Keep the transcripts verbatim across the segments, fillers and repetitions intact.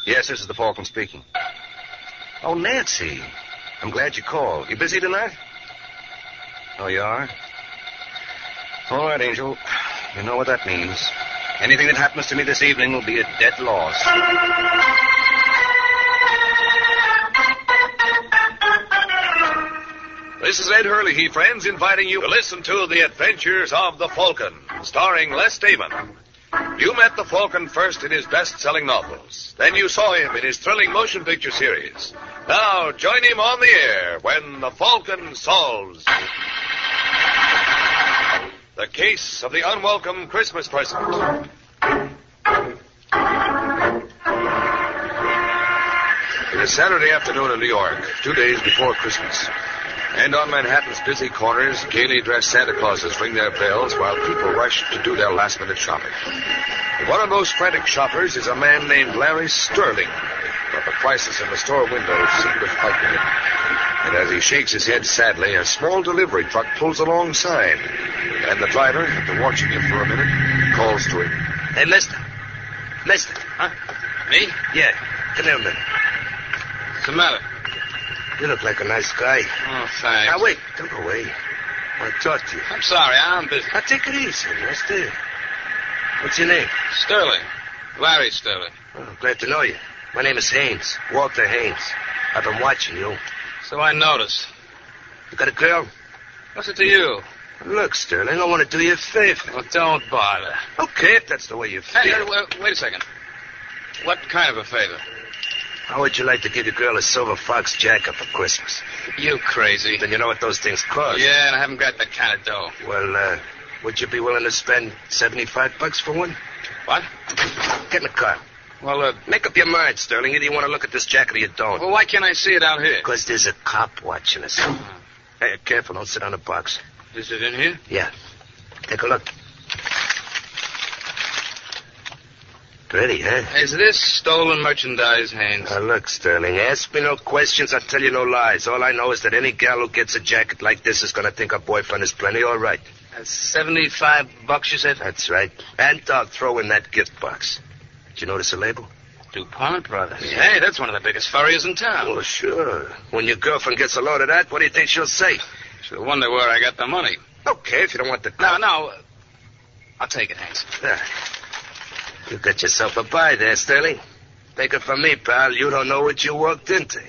Yes, this is the Falcon speaking. Oh, Nancy. I'm glad you called. You busy tonight? Oh, you are? All right, Angel. You know what that means. Anything that happens to me this evening will be a dead loss. This is Ed Hurley, friends, inviting you to listen to The Adventures of the Falcon, starring Les Damon. You met the Falcon first in his best-selling novels. Then you saw him in his thrilling motion picture series. Now, join him on the air when the Falcon solves the case of the unwelcome Christmas present. It is Saturday afternoon in New York, two days before Christmas. And on Manhattan's busy corners, gaily dressed Santa Clauses ring their bells while people rush to do their last-minute shopping. One of those frantic shoppers is a man named Larry Sterling, but the prices in the store windows seem to frighten him. And as he shakes his head sadly, a small delivery truck pulls alongside, and the driver, after watching him for a minute, calls to him. Hey, mister. Mister. Huh? Me? Yeah, come here a minute. What's the matter? You look like a nice guy. Oh, thanks. Now, wait. Don't go away. I want to talk to you. I'm sorry, I'm busy. Now, take it easy, mister. What's your name? Sterling. Larry Sterling. Oh, glad to know you. My name is Haynes. Walter Haynes. I've been watching you. So I noticed. You got a girl? What's it to you? Look, Sterling, I want to do you a favor. Well, don't bother. Okay, if that's the way you feel. Hey, hey, wait, wait a second. What kind of a favor? How would you like to give your girl a silver fox jacket for Christmas? You crazy. Then you know what those things cost. Yeah, and I haven't got that kind of dough. Well, uh, would you be willing to spend seventy-five bucks for one? What? Get in the car. Well, uh... Make up your mind, Sterling. Either you want to look at this jacket or you don't. Well, why can't I see it out here? Because there's a cop watching us. Uh-huh. Hey, careful. Don't sit on the box. Is it in here? Yeah. Take a look. Pretty, huh? Is this stolen merchandise, Haynes? Now, look, Sterling, ask me no questions, I'll tell you no lies. All I know is that any gal who gets a jacket like this is going to think her boyfriend is plenty all right. That's seventy-five bucks, you said? That's right. And I'll throw in that gift box. Did you notice the label? DuPont Brothers. Yeah. Hey, that's one of the biggest furriers in town. Oh, sure. When your girlfriend gets a load of that, what do you think she'll say? She'll wonder where I got the money. Okay, if you don't want the... No, no. I'll take it, Haynes. There. You got yourself a buy there, Sterling. Take it from me, pal. You don't know what you walked into.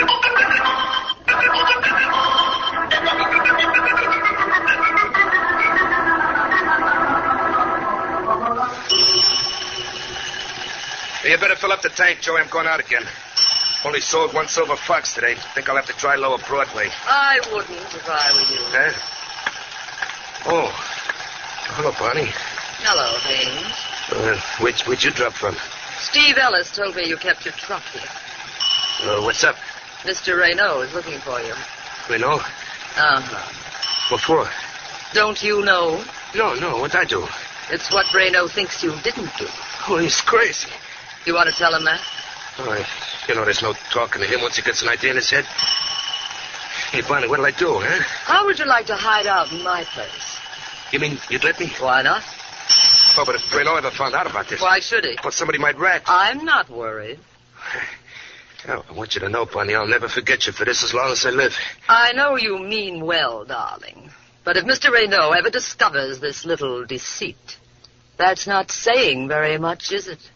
You better fill up the tank, Joey. I'm going out again. Only sold one silver fox today. Think I'll have to try lower Broadway. I wouldn't if I were you. Huh? Oh. Hello, Bonnie. Hello, Haynes. Uh, where'd, where'd you drop from? Steve Ellis told me you kept your truck here. Uh, what's up? Mister Raynaud is looking for you. Raynaud? Uh-huh. What for? Don't you know? No, no. What'd I do? It's what Raynaud thinks you didn't do. Oh, he's crazy. You want to tell him that? Oh, you know, there's no talking to him once he gets an idea in his head. Hey, Bonnie, what'll I do, huh? How would you like to hide out in my place? You mean you'd let me? Why not? Oh, but if Raynaud ever found out about this... Why should he? Well, somebody might rat. I'm not worried. Oh, I want you to know, Bonnie, I'll never forget you for this as long as I live. I know you mean well, darling. But if Mister Raynaud ever discovers this little deceit, that's not saying very much, is it?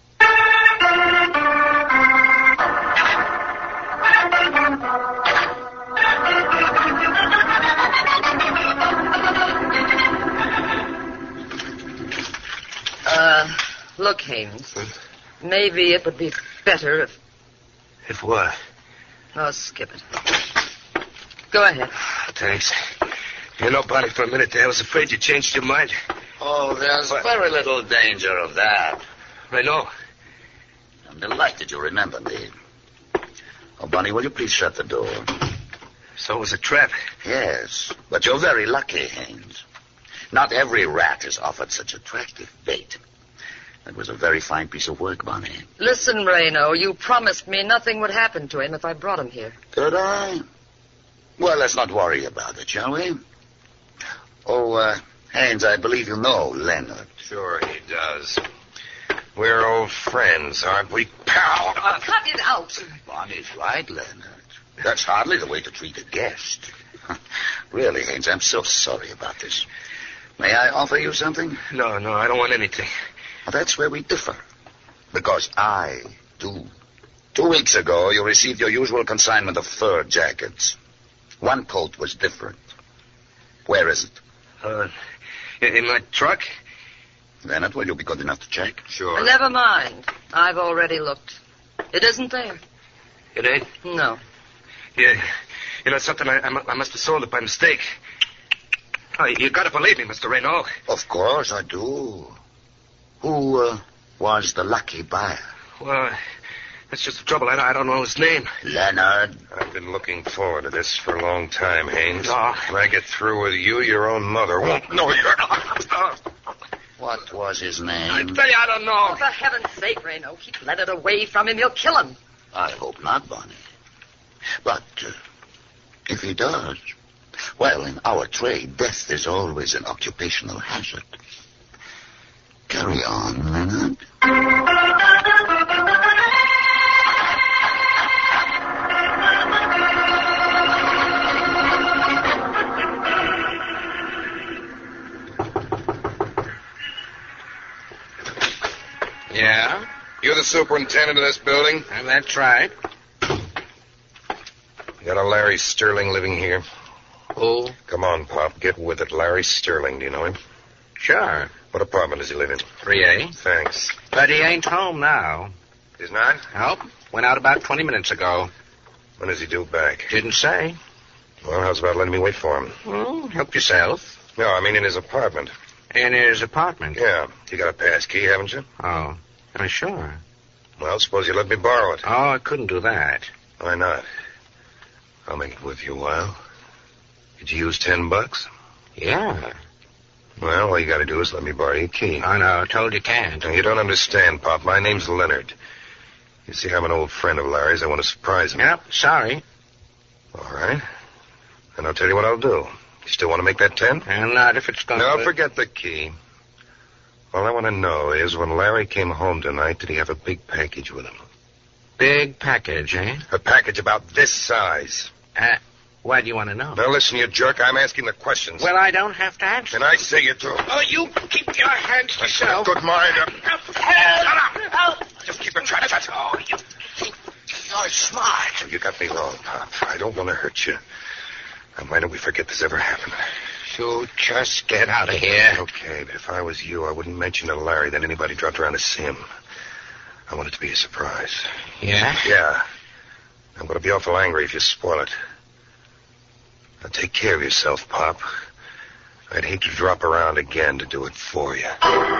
Uh, look, Haynes. Hmm? Maybe it would be better if... If what? Oh, skip it. Go ahead. Thanks. You know, Bonnie, for a minute there, I was afraid you changed your mind. Oh, there's what? Very little danger of that. Raynaud. I'm delighted you remember me. Oh, Bonnie, will you please shut the door? So it was a trap. Yes, but you're very lucky, Haynes. Not every rat is offered such attractive bait. That was a very fine piece of work, Bonnie. Listen, Raynaud, you promised me nothing would happen to him if I brought him here. Did I? Well, let's not worry about it, shall we? Oh, uh, Haynes, I believe you know Leonard. Sure he does. We're old friends, aren't we, pal? Oh, cut it out. Bonnie's right, Leonard. That's hardly the way to treat a guest. Really, Haynes, I'm so sorry about this. May I offer you something? No, no, I don't want anything. Well, that's where we differ. Because I do. Two weeks ago, you received your usual consignment of fur jackets. One coat was different. Where is it? Uh, in, in my truck? Leonard, will you be good enough to check? Sure. Never mind. I've already looked. It isn't there. It ain't? No. Yeah. You know something? I, I, mu- I must have sold it by mistake. Oh, you gotta believe me, Mister Renault. Of course I do. Who uh, was the lucky buyer? Well, that's just the trouble. I, I don't know his name. Leonard. I've been looking forward to this for a long time, Haynes. Oh. When I get through with you, your own mother won't know you're... What was his name? I tell you, I don't know. Oh, for heaven's sake, Reno, keep Leonard away from him. You'll kill him. I hope not, Bonnie. But uh, if he does, well, in our trade, death is always an occupational hazard. Carry on, Leonard. Yeah? You're the superintendent of this building? Uh, that's right. You got a Larry Sterling living here? Who? Come on, Pop. Get with it. Larry Sterling. Do you know him? Sure. What apartment does he live in? three A. Thanks. But he ain't home now. He's not? Nope. Went out about twenty minutes ago. When does he due back? Didn't say. Well, how's about letting me wait for him? Well, help yourself. No, I mean in his apartment. In his apartment. Yeah. You got a pass key, haven't you? Oh. Uh, sure. Well, suppose you let me borrow it. Oh, I couldn't do that. Why not? I'll make it worth you a while. Did you use ten bucks? Yeah. Well, all you got to do is let me borrow your key. I know. I told you can't. Now, you don't understand, Pop. My name's Leonard. You see, I'm an old friend of Larry's. I want to surprise him. Yep. Sorry. All right. And I'll tell you what I'll do. You still want to make that ten? And not if it's going No, to... forget the key. All I want to know is when Larry came home tonight, did he have a big package with him? Big package, eh? A package about this size. Uh, why do you want to know? Now, listen, you jerk. I'm asking the questions. Well, I don't have to answer. And I say you do. Oh, you keep your hands to yourself. Good mind. Help! Just keep your trap shut. Oh, you... You're smart. You got me wrong, Pop. I don't want to hurt you. Now, why don't we forget this ever happened? So just get out of here. Okay, but if I was you, I wouldn't mention to Larry that anybody dropped around to see him. I want it to be a surprise. Yeah? Yeah. I'm going to be awful angry if you spoil it. Now, take care of yourself, Pop. I'd hate to drop around again to do it for you.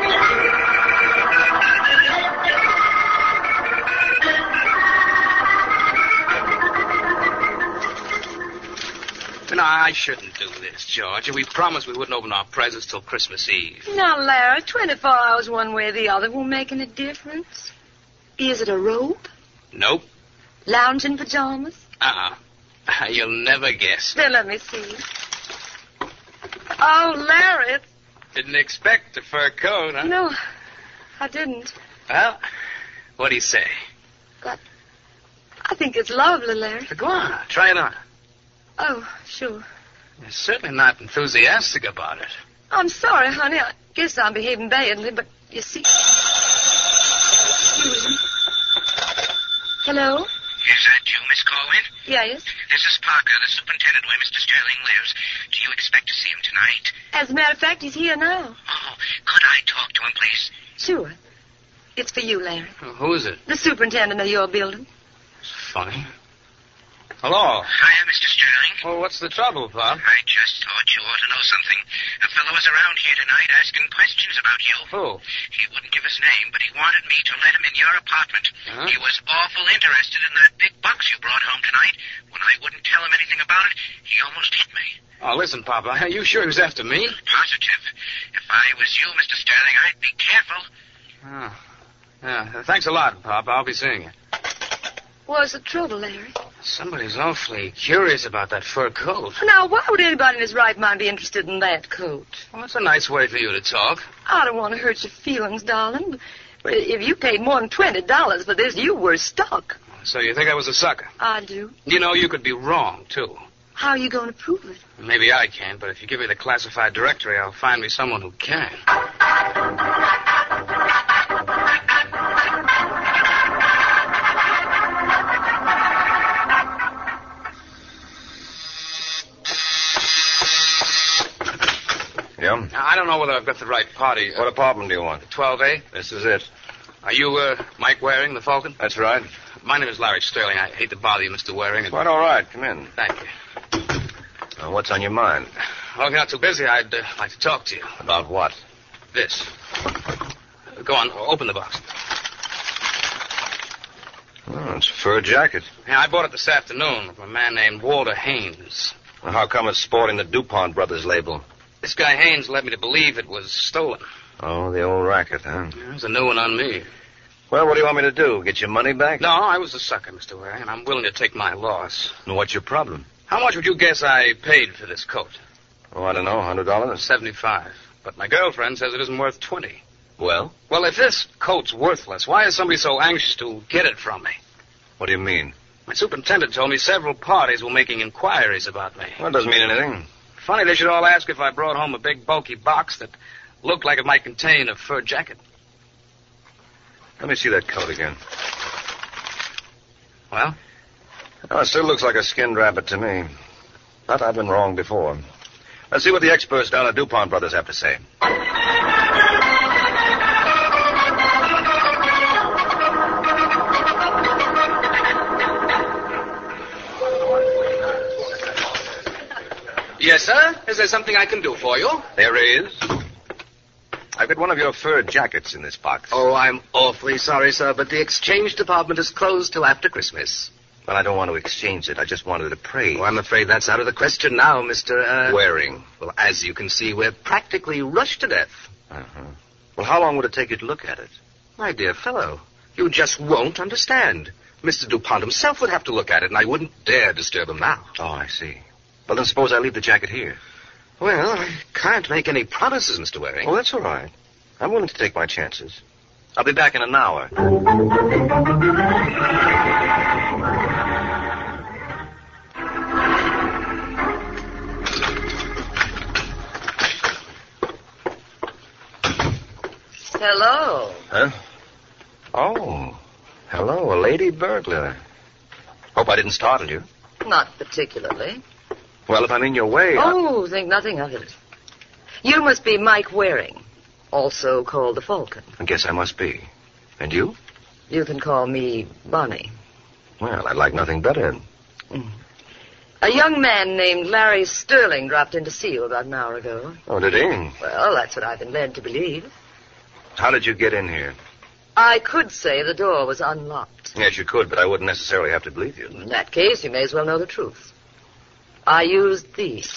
No, I shouldn't do this, George. We promised we wouldn't open our presents till Christmas Eve. Now, Larry, twenty-four hours one way or the other won't make any difference. Is it a robe? Nope. Lounging pajamas? Uh-uh. You'll never guess. Then let me see. Oh, Larry, it's... Didn't expect a fur coat, huh? No, I didn't. Well, what do you say? But I think it's lovely, Larry. Go on, try it on. Oh, sure. You're certainly not enthusiastic about it. I'm sorry, honey. I guess I'm behaving badly, but you see... Excuse me. Hello? Is that you, Miss Corwin? Yes. This is Parker, the superintendent where Mister Sterling lives. Do you expect to see him tonight? As a matter of fact, he's here now. Oh, could I talk to him, please? Sure. It's for you, Larry. Who is it? The superintendent of your building. It's funny. Hello. Hiya, Mister Sterling. Well, what's the trouble, Pop? I just thought you ought to know something. A fellow was around here tonight asking questions about you. Who? He wouldn't give his name, but he wanted me to let him in your apartment. Huh? He was awful interested in that big box you brought home tonight. When I wouldn't tell him anything about it, he almost hit me. Oh, listen, Pop, are you sure he was after me? Positive. If I was you, Mister Sterling, I'd be careful. Oh. Yeah, thanks a lot, Pop. I'll be seeing you. What's the trouble, Larry? Somebody's awfully curious about that fur coat. Now, why would anybody in his right mind be interested in that coat? Well, that's a nice way for you to talk. I don't want to hurt your feelings, darling, Well, if you paid more than twenty dollars for this, you were stuck. So you think I was a sucker? I do. You know, you could be wrong, too. How are you going to prove it? Maybe I can, but if you give me the classified directory, I'll find me someone who can. Yeah? Now, I don't know whether I've got the right party. What apartment do you want? twelve A? This is it. Are you, uh, Mike Waring, the Falcon? That's right. My name is Larry Sterling. I hate to bother you, Mister Waring. And... Quite all right. Come in. Thank you. Now, what's on your mind? Well, if you're not too busy, I'd uh, like to talk to you. About what? This. Go on, open the box. Oh, it's a fur jacket. Yeah, I bought it this afternoon from a man named Walter Haynes. Well, how come it's sporting the DuPont Brothers label? This guy Haynes led me to believe it was stolen. Oh, the old racket, huh? There's a new one on me. Well, what do you want me to do? Get your money back? No, I was a sucker, Mister Waring, and I'm willing to take my loss. And what's your problem? How much would you guess I paid for this coat? Oh, I don't know, a hundred dollars? Seventy-five. But my girlfriend says it isn't worth twenty. Well? Well, if this coat's worthless, why is somebody so anxious to get it from me? What do you mean? My superintendent told me several parties were making inquiries about me. Well, it doesn't mean anything. Funny they should all ask if I brought home a big, bulky box that looked like it might contain a fur jacket. Let me see that coat again. Well? Oh, it still looks like a skinned rabbit to me. But I've been wrong before. Let's see what the experts down at DuPont Brothers have to say. Yes, sir? Is there something I can do for you? There is. I've got one of your fur jackets in this box. Oh, I'm awfully sorry, sir, but the exchange department is closed till after Christmas. Well, I don't want to exchange it. I just wanted to pray. Oh, I'm afraid that's out of the question now, Mister Uh... Waring. Well, as you can see, we're practically rushed to death. Uh-huh. Well, how long would it take you to look at it? My dear fellow, you just won't understand. Mister DuPont himself would have to look at it, and I wouldn't dare disturb him now. Oh, I see. Well, then suppose I leave the jacket here. Well, I can't make any promises, Mister Waring. Oh, that's all right. I'm willing to take my chances. I'll be back in an hour. Hello. Huh? Oh. Hello, a lady burglar. Hope I didn't startle you. Not particularly. Well, if I'm in your way... Oh, I... think nothing of it. You must be Mike Waring, also called the Falcon. I guess I must be. And you? You can call me Bonnie. Well, I'd like nothing better. Mm. A young man named Larry Sterling dropped in to see you about an hour ago. Oh, did he? Well, that's what I've been led to believe. How did you get in here? I could say the door was unlocked. Yes, you could, but I wouldn't necessarily have to believe you. In that case, you may as well know the truth. I used these.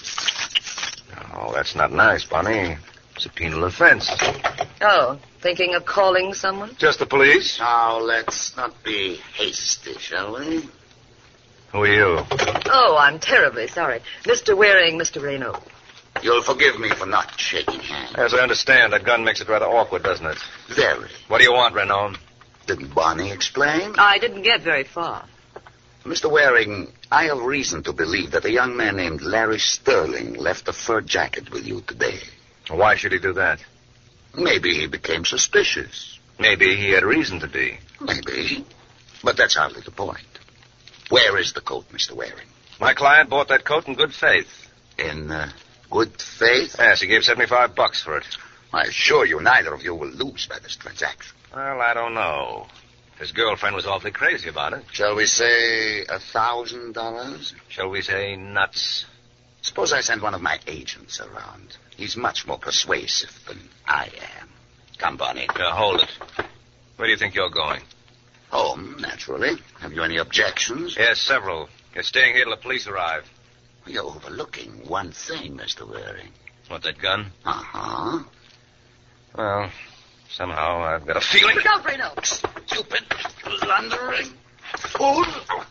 Oh, that's not nice, Bonnie. It's a penal offense. Oh, thinking of calling someone? Just the police? Now, let's not be hasty, shall we? Who are you? Oh, I'm terribly sorry. Mister Waring, Mister Raynaud. You'll forgive me for not shaking hands. As I understand, that gun makes it rather awkward, doesn't it? Very. What do you want, Renaud? Didn't Bonnie explain? I didn't get very far. Mister Waring, I have reason to believe that a young man named Larry Sterling left a fur jacket with you today. Why should he do that? Maybe he became suspicious. Maybe he had reason to be. Maybe. But that's hardly the point. Where is the coat, Mister Waring? My client bought that coat in good faith. In uh, good faith? Yes, he gave seventy-five bucks for it. I assure you neither of you will lose by this transaction. Well, I don't know. His girlfriend was awfully crazy about it. Shall we say a thousand dollars? Shall we say nuts? Suppose I send one of my agents around. He's much more persuasive than I am. Come, Bonnie. Uh, hold it. Where do you think you're going? Home, naturally. Have you any objections? Yes, several. You're staying here till the police arrive. You're overlooking one thing, Mister Waring. What, that gun? Uh-huh. Well, somehow I've got a feeling... Look out, Raynaud. Stupid, blundering fool.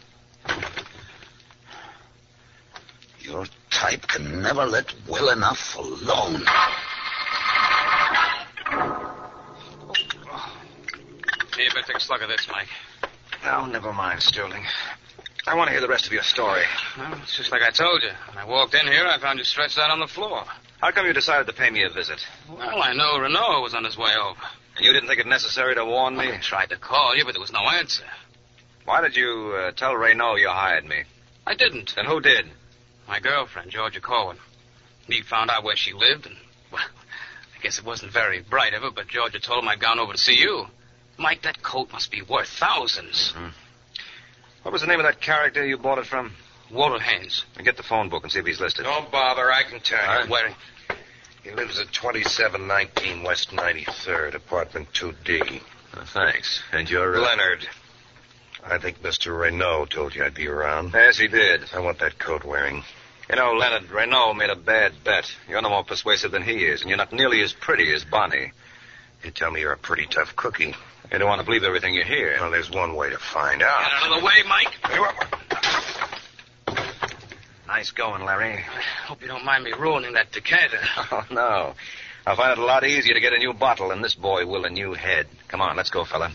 Your type can never let well enough alone. you better take a slug of this, Mike. No, never mind, Sterling. I want to hear the rest of your story. Well, it's just like I told you. When I walked in here, I found you stretched out on the floor. How come you decided to pay me a visit? Well, I know Renault was on his way over. And you didn't think it necessary to warn me? I tried to call you, but there was no answer. Why did you uh, tell Renault you hired me? I didn't. Then who did? My girlfriend, Georgia Corwin. He found out where she lived, and, well, I guess it wasn't very bright of her, but Georgia told him I'd gone over to see you. Mike, that coat must be worth thousands. Mm-hmm. What was the name of that character you bought it from? Walter Haynes. Get the phone book and see if he's listed. Don't bother, I can tell you. All right. Where? He lives at twenty-seven nineteen West ninety-third, apartment two D. Oh, thanks. And you're... Uh... Leonard. I think Mister Renault told you I'd be around. Yes, he did. I want that coat wearing. You know, Leonard, Renault made a bad bet. You're no more persuasive than he is, and you're not nearly as pretty as Bonnie. You tell me you're a pretty tough cookie. You don't want to believe everything you hear. Well, there's one way to find out. Get out of the way, Mike. Nice going, Larry. I hope you don't mind me ruining that decanter. Oh, no. I'll find it a lot easier to get a new bottle than this boy will a new head. Come on, let's go, fella.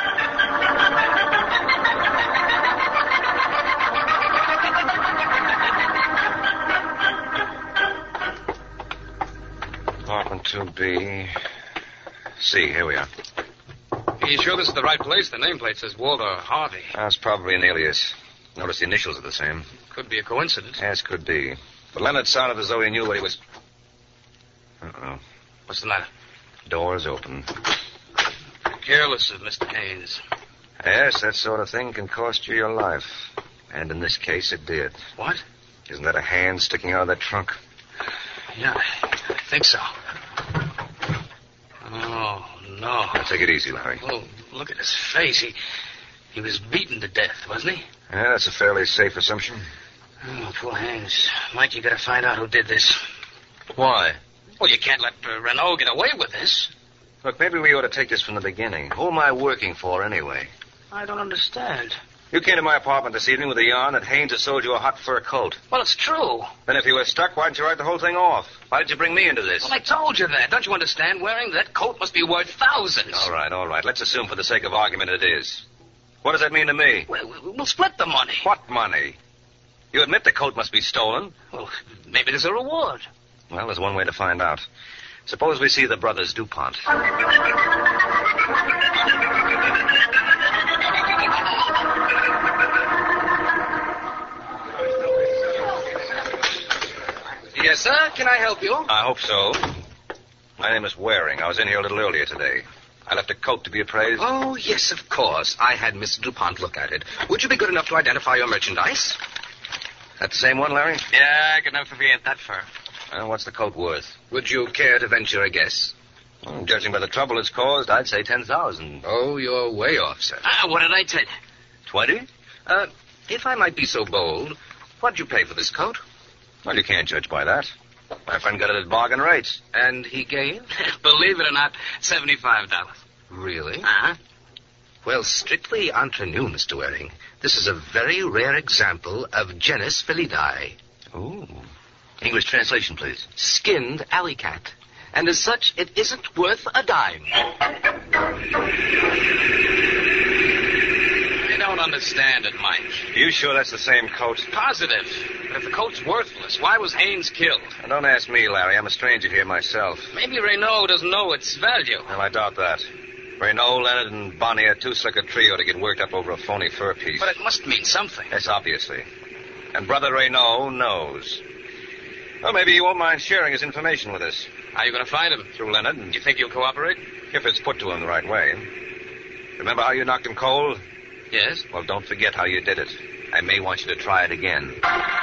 Apartment two B. C, here we are. Are you sure this is the right place? The nameplate says Walter Harvey. That's probably an alias. Notice the initials are the same. Could be a coincidence. Yes, could be. But Leonard sounded as though he knew what he was... Uh-oh. What's the matter? Door's open. Careless of Mister Haynes. Yes, that sort of thing can cost you your life. And in this case, it did. What? Isn't that a hand sticking out of that trunk? Yeah, I think so. Oh, no. Now, take it easy, Larry. Oh, look at his face. He he was beaten to death, wasn't he? Yeah, that's a fairly safe assumption. Oh, poor Haynes. Mike, you gotta find out who did this. Why? Well, you can't let uh, Renault get away with this. Look, maybe we ought to take this from the beginning. Who am I working for, anyway? I don't understand. You came to my apartment this evening with a yarn that Haynes had sold you a hot fur coat. Well, it's true. Then if you were stuck, why didn't you write the whole thing off? Why did you bring me into this? Well, I told you that. Don't you understand? Wearing that coat must be worth thousands. All right, all right. Let's assume for the sake of argument it is. What does that mean to me? Well, we'll split the money. What money? You admit the coat must be stolen. Well, maybe there's a reward. Well, there's one way to find out. Suppose we see the brothers DuPont. Yes, sir. Can I help you? I hope so. My name is Waring. I was in here a little earlier today. I left a coat to be appraised. Oh, yes, of course. I had Mister DuPont look at it. Would you be good enough to identify your merchandise? That the same one, Larry? Yeah, good enough if he ain't that fur. Well, what's the coat worth? Would you care to venture a guess? Well, judging by the trouble it's caused, I'd say ten thousand. Oh, you're way off, sir. Ah, what did I tell you? Twenty? Uh, if I might be so bold, what'd you pay for this coat? Well, you can't judge by that. My friend got it at bargain rates. And he gave? Believe it or not, seventy-five dollars. Really? Uh-huh. Well, strictly entre nous, Mister Waring, this is a very rare example of genus felidae. Ooh. English translation, please. Skinned alley cat. And as such, it isn't worth a dime. You don't understand it, Mike. You sure that's the same coat? Positive. But if the coat's worthless, why was Haynes killed? Now, don't ask me, Larry. I'm a stranger here myself. Maybe Renault doesn't know its value. Well, I doubt that. Renault, Leonard, and Bonnie are too slick a trio to get worked up over a phony fur piece. But it must mean something. Yes, obviously. And Brother Renault knows. Well, maybe he won't mind sharing his information with us. How are you going to find him? Through Leonard. And You think he'll cooperate? if it's put to him the right way. Remember how you knocked him cold? Yes. Well, don't forget how you did it. I may want you to try it again.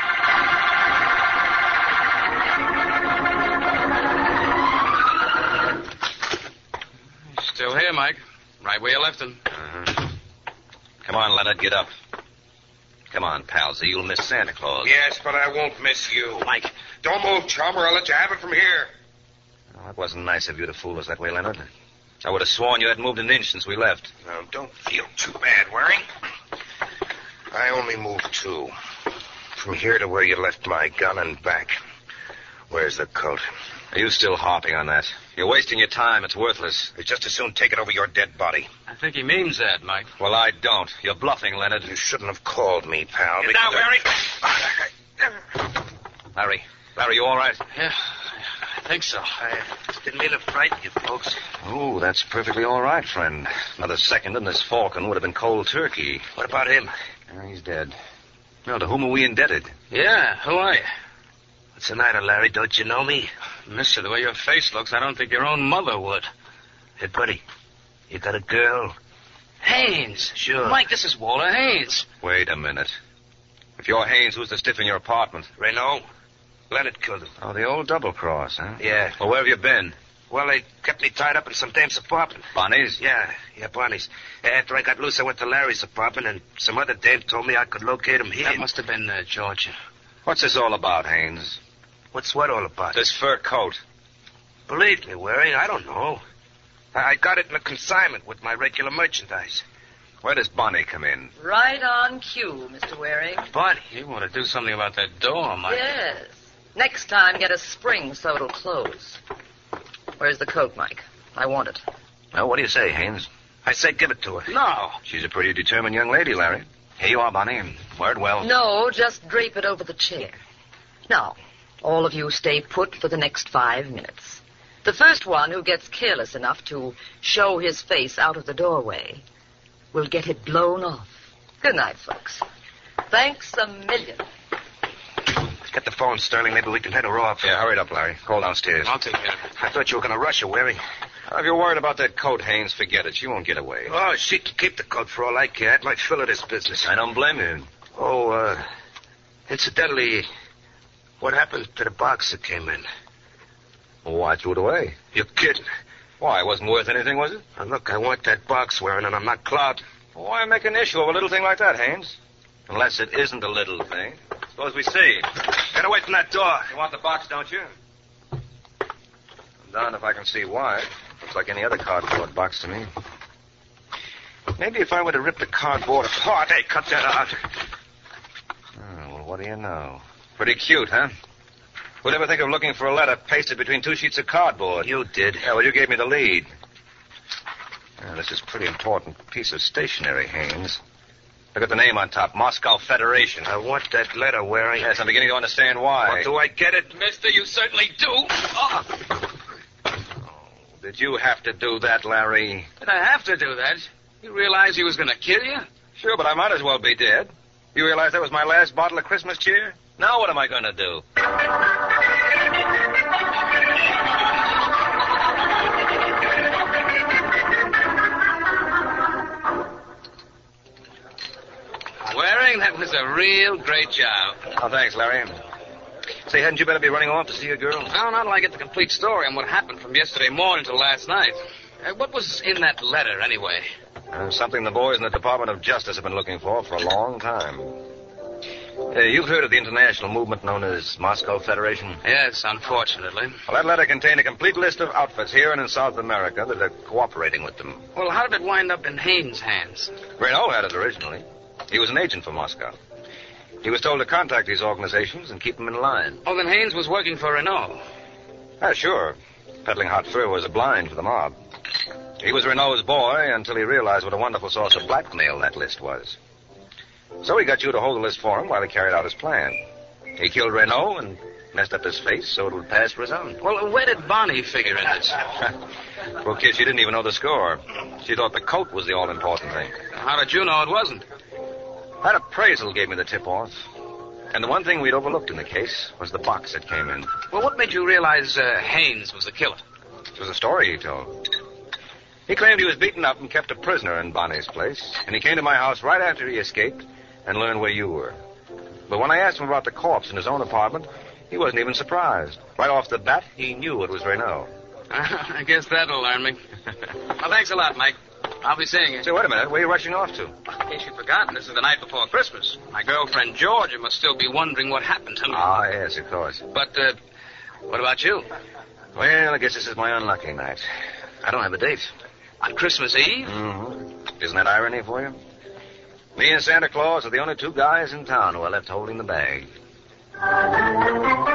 Still here, Mike. Right where you left him. Uh-huh. Come on, Leonard, get up. Come on, pals, or you'll miss Santa Claus. Yes, but I won't miss you. Mike. Don't move, chum, or I'll let you have it from here. Oh, that wasn't nice of you to fool us that way, Leonard. I would have sworn you hadn't moved an inch since we left. Now, don't feel too bad, Waring. I only moved two. From here to where you left my gun and back. Where's the coat? Are you still harping on that? You're wasting your time. It's worthless. They'd just as soon take it over your dead body. I think he means that, Mike. Well, I don't. You're bluffing, Leonard. You shouldn't have called me, pal. Get down, Larry. Larry. Larry, you all right? Yeah, I think so. I didn't mean to frighten you, folks. Oh, that's perfectly all right, friend. Another second and this Falcon would have been cold turkey. What about him? Oh, he's dead. Well, to whom are we indebted? Yeah, who are you? What's the matter, Larry? Don't you know me? Mister, the way your face looks, I don't think your own mother would. Hey, buddy, you got a girl? Haynes. Sure. Mike, this is Walter Haynes. Wait a minute. If you're Haynes, who's the stiff in your apartment? Renault. Leonard killed him. Oh, the old double cross, huh? Yeah. Well, where have you been? Well, they kept me tied up in some dame's apartment. Bonnie's? Yeah, yeah, Bonnie's. After I got loose, I went to Larry's apartment, and some other dame told me I could locate him here. That must have been uh, Georgia. What's this all about, Haynes? What's what all about? This fur coat. Believe me, Waring, I don't know. I I got it in a consignment with my regular merchandise. Where does Bonnie come in? Right on cue, Mister Waring. Bonnie? You want to do something about that door, Mike. Yes. Next time, get a spring so it'll close. Where's the coat, Mike? I want it. Well, what do you say, Haynes? I say give it to her. No. She's a pretty determined young lady, Larry. Here you are, Bonnie. Wear it well. No, just drape it over the chair. Now, all of you stay put for the next five minutes. The first one who gets careless enough to show his face out of the doorway will get it blown off. Good night, folks. Thanks a million. Get the phone, Sterling. Maybe we can head her off. Yeah, hurry it up, Larry. Call downstairs. I'll take care of it. I thought you were going to rush her, Waring. If you're worried about that coat, Haynes, forget it. She won't get away. Oh, she can keep the coat for all I care. I'd like fill of this business. I don't blame you. Oh, uh, incidentally, what happened to the box that came in? Well, I threw it away. You're kidding. Why, it wasn't worth anything, was it? Now, look, I want that box, Waring, and I'm not clouding. Well, why make an issue of a little thing like that, Haynes? Unless it isn't a little thing. Suppose we see. Get away from that door. You want the box, don't you? I'm darned if I can see why. Looks like any other cardboard box to me. Maybe if I were to rip the cardboard apart... Hey, cut that out. Oh, well, what do you know? Pretty cute, huh? Who'd ever think of looking for a letter pasted between two sheets of cardboard? You did. Yeah, well, you gave me the lead. Well, this is a pretty important piece of stationery, Haynes. Look at the name on top, Moscow Federation. I want that letter, Waring. Yes, I'm beginning to understand why. Well, do I get it? Mister, you certainly do. Oh. Did you have to do that, Larry? Did I have to do that? You realize he was going to kill you? Sure, but I might as well be dead. You realize that was my last bottle of Christmas cheer? Now what am I going to do? Waring, that was a real great job. Oh, thanks, Larry. Say, hadn't you better be running off to see your girl? No, not till I get the complete story on what happened from yesterday morning till last night. Uh, what was in that letter, anyway? Uh, something the boys in the Department of Justice have been looking for for a long time. Uh, you've heard of the international movement known as Moscow Federation? Yes, unfortunately. Well, that letter contained a complete list of outfits here and in South America that are cooperating with them. Well, how did it wind up in Haynes' hands? Renault had it originally. He was an agent for Moscow. He was told to contact these organizations and keep them in line. Oh, then Haynes was working for Renault. Ah, sure. Peddling hot fur was a blind for the mob. He was Renault's boy until he realized what a wonderful source of blackmail that list was. So he got you to hold the list for him while he carried out his plan. He killed Renault and messed up his face so it would pass for his own. Well, where did Bonnie figure in this? Poor kid, she didn't even know the score. She thought the coat was the all-important thing. How did you know it wasn't? That appraisal gave me the tip-off. And the one thing we'd overlooked in the case was the box that came in. Well, what made you realize uh, Haynes was the killer? It was a story he told. He claimed he was beaten up and kept a prisoner in Bonnie's place, and he came to my house right after he escaped and learned where you were. But when I asked him about the corpse in his own apartment, he wasn't even surprised. Right off the bat, he knew it was Renault. I guess that'll learn me. Well, thanks a lot, Mike. I'll be seeing you. Say, wait a minute. Where are you rushing off to? In case you've forgotten, this is the night before Christmas. My girlfriend Georgia must still be wondering what happened to me. Ah, yes, of course. But, uh, what about you? Well, I guess this is my unlucky night. I don't have a date. On Christmas Eve? Mm-hmm. Isn't that irony for you? Me and Santa Claus are the only two guys in town who are left holding the bag.